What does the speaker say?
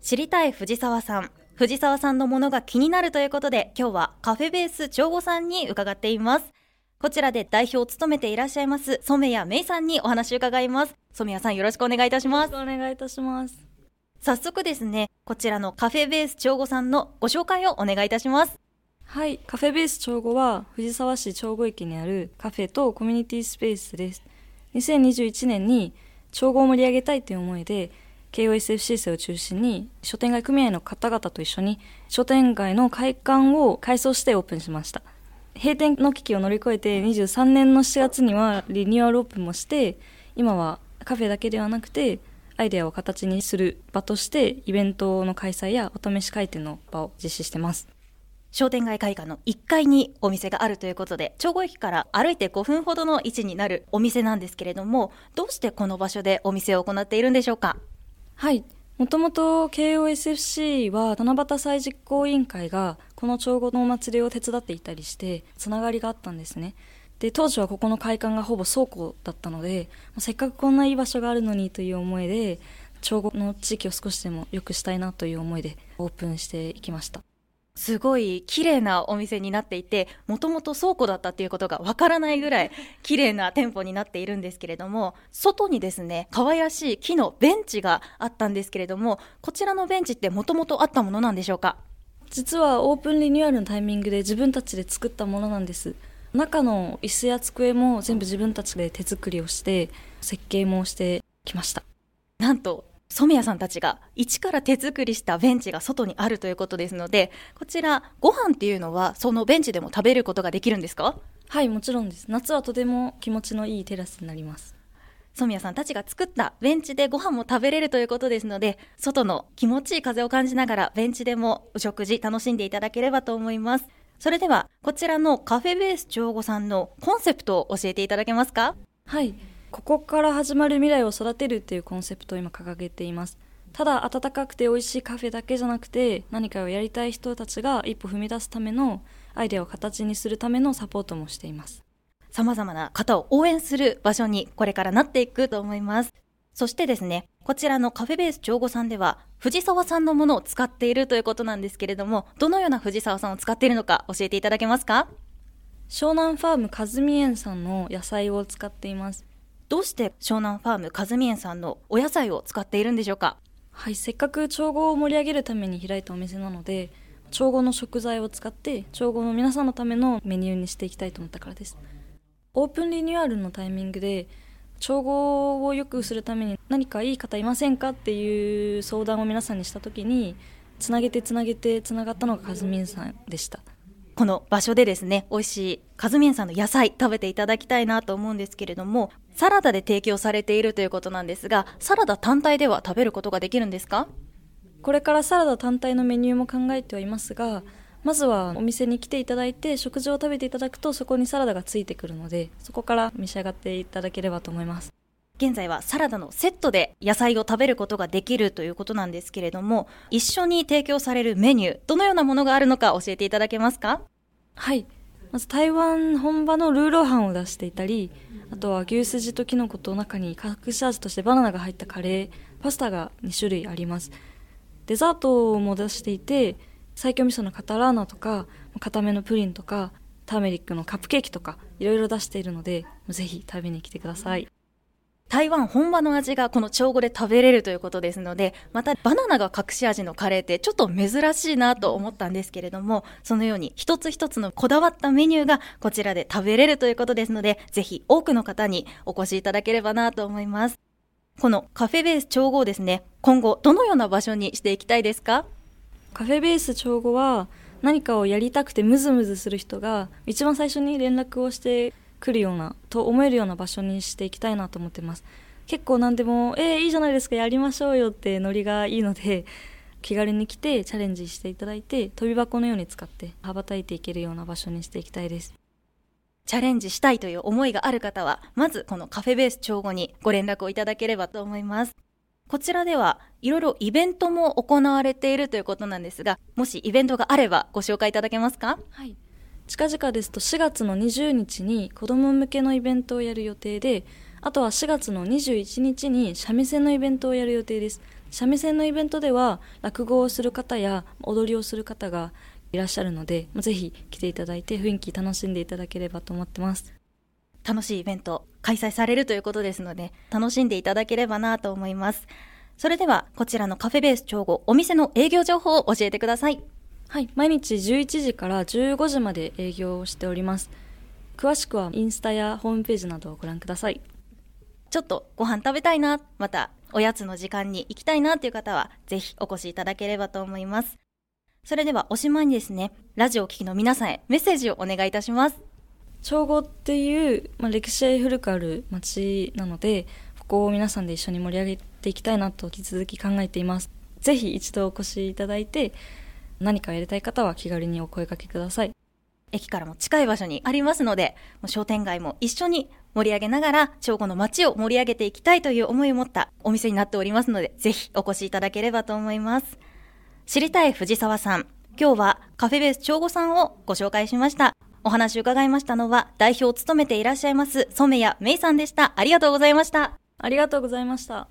知りたい藤沢さん。藤沢さんのものが気になるということで、今日はカフェベース長吾さんに伺っています。こちらで代表を務めていらっしゃいます染谷芽衣さんにお話を伺います。染谷さん、よろしくお願いいたします。 よろしくお願いいたします。 早速ですね、こちらのカフェベース長吾さんのご紹介をお願いいたします。 はい、カフェベース長吾は藤沢市長吾駅にあるカフェとコミュニティスペースです。2021年に長吾を盛り上げたいという思いでKOSFC 生を中心に商店街組合の方々と一緒に商店街の会館を改装してオープンしました。閉店の危機を乗り越えて23年の7月にはリニューアルオープンもして、今はカフェだけではなくてアイデアを形にする場としてイベントの開催やお試し開店の場を実施してます。 商店街会館の1階にお店があるということで、長吾駅から歩いて5分ほどの位置になるお店なんですけれども、どうしてこの場所でお店を行っているんでしょうか？ はい、もともと KOSFC は七夕祭実行委員会がこの長吾のお祭りを手伝っていたりしてつながりがあったんですね。で、当時はここの会館がほぼ倉庫だったので、せっかくこんないい場所があるのにという思いで、長吾の地域を少しでも良くしたいなという思いでオープンしていきました。 すごい綺麗なお店になっていて、もともと倉庫だったっていうことがわからないぐらい綺麗な店舗になっているんですけれども、外にですね、可愛らしい木のベンチがあったんですけれども、こちらのベンチってもともとあったものなんでしょうか？ 実はオープンリニューアルのタイミングで自分たちで作ったものなんです。中の椅子や机も全部自分たちで手作りをして設計もしてきました。 なんと染谷さんたちが一から手作りしたベンチが外にあるということですので、こちらご飯っていうのはそのベンチでも食べることができるんですか？ はい、もちろんです。夏はとても気持ちのいいテラスになります。 染谷さんたちが作ったベンチでご飯も食べれるということですので、外の気持ちいい風を感じながらベンチでもお食事楽しんでいただければと思います。それではこちらのカフェベース長吾さんのコンセプトを教えていただけますか？ はい、ここから始まる未来を育てるというコンセプトを今掲げています。ただ温かくて美味しいカフェだけじゃなくて、何かをやりたい人たちが一歩踏み出すためのアイデアを形にするためのサポートもしています。 様々な方を応援する場所にこれからなっていくと思います。そしてですね、こちらのカフェベース長吾さんでは藤沢さんのものを使っているということなんですけれども、どのような藤沢さんを使っているのか教えていただけますか？ 湘南ファーム和美園さんの野菜を使っています。 どうして湘南ファーム和美園さんのお野菜を使っているんでしょうか？ はい、せっかく長吾を盛り上げるために開いたお店なので、長吾の食材を使って長吾の皆さんのためのメニューにしていきたいと思ったからです。オープンリニューアルのタイミングで長吾を良くするために何かいい方いませんかっていう相談を皆さんにした時に、つながったのが和美園さんでした。 この場所でですね、美味しい和美園さんの野菜食べていただきたいなと思うんですけれども、サラダで提供されているということなんですが、サラダ単体では食べることができるんですか？ これからサラダ単体のメニューも考えてはいますが、まずはお店に来ていただいて食事を食べていただくと、そこにサラダがついてくるので、そこから召し上がっていただければと思います。 現在はサラダのセットで野菜を食べることができるということなんですけれども、一緒に提供されるメニュー、どのようなものがあるのか教えていただけますか？ はい、まず台湾本場のルーローハンを出していたり、あとは牛すじとキノコと中に隠し味としてバナナが入ったカレー、パスタが2種類あります。デザートも出していて、西京味噌のカタラーナとか固めのプリンとかターメリックのカップケーキとかいろいろ出しているので、ぜひ食べに来てください。 台湾本場の味がこの長吾で食べれるということですので、またバナナが隠し味のカレーってちょっと珍しいなと思ったんですけれども、そのように一つ一つのこだわったメニューがこちらで食べれるということですので、ぜひ多くの方にお越しいただければなと思います。このカフェベース長吾をですね、今後どのような場所にしていきたいですか？ カフェベース長吾は何かをやりたくてムズムズする人が一番最初に連絡をしてくるようなと思えるような場所にしていきたいなと思ってます。結構何でもいいじゃないですか、やりましょうよってノリがいいので、気軽に来てチャレンジしていただいて、飛び箱のように使って羽ばたいていけるような場所にしていきたいです。 チャレンジしたいという思いがある方は、まずこのカフェベース長吾にご連絡をいただければと思います。こちらではいろいろイベントも行われているということなんですが、もしイベントがあればご紹介いただけますか？ はい、近々ですと4月の20日に子ども向けのイベントをやる予定で、あとは4月の21日に三味線のイベントをやる予定です。 三味線のイベントでは落語をする方や踊りをする方がいらっしゃるので、ぜひ来ていただいて雰囲気楽しんでいただければと思ってます。 楽しいイベント開催されるということですので、楽しんでいただければなと思います。それではこちらのカフェベース長後、お店の営業情報を教えてください。 はい、毎日11時から15時まで営業をしております。詳しくはインスタやホームページなどをご覧ください。 ちょっとご飯食べたいな、またおやつの時間に行きたいなという方はぜひお越しいただければと思います。それではおしまいにですね、ラジオを聴きの皆さんへメッセージをお願いいたします。 長後っていう、歴史古くある町なので、ここを皆さんで一緒に盛り上げていきたいなと引き続き考えています。ぜひ一度お越しいただいて、何かやりたい方は気軽にお声掛けください。 駅からも近い場所にありますので、商店街も一緒に盛り上げながら長後の街を盛り上げていきたいという思いを持ったお店になっておりますので、ぜひお越しいただければと思います。知りたい藤沢さん、今日はカフェベース長後さんをご紹介しました。お話を伺いましたのは代表を務めていらっしゃいます染谷芽衣さんでした。ありがとうございました。 ありがとうございました。